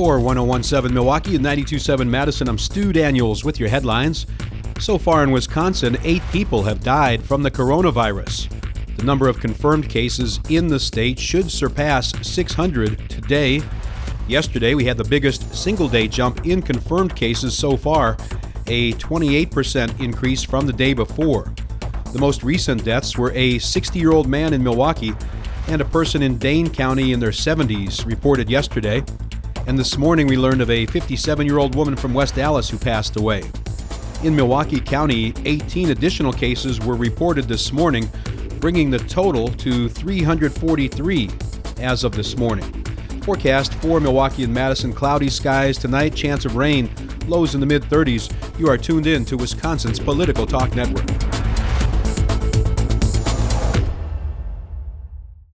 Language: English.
For 101.7 Milwaukee and 92.7 Madison, I'm Stu Daniels with your headlines. So far in Wisconsin, 8 people have died from the coronavirus. The number of confirmed cases in the state should surpass 600 today. Yesterday, we had the biggest single-day jump in confirmed cases so far, a 28% increase from the day before. The most recent deaths were a 60-year-old man in Milwaukee and a person in Dane County in their 70s reported yesterday. And this morning we learned of a 57-year-old woman from West Allis who passed away. In Milwaukee County, 18 additional cases were reported this morning, bringing the total to 343 as of this morning. Forecast for Milwaukee and Madison: cloudy skies tonight, chance of rain, lows in the mid-30s. You are tuned in to Wisconsin's Political Talk Network.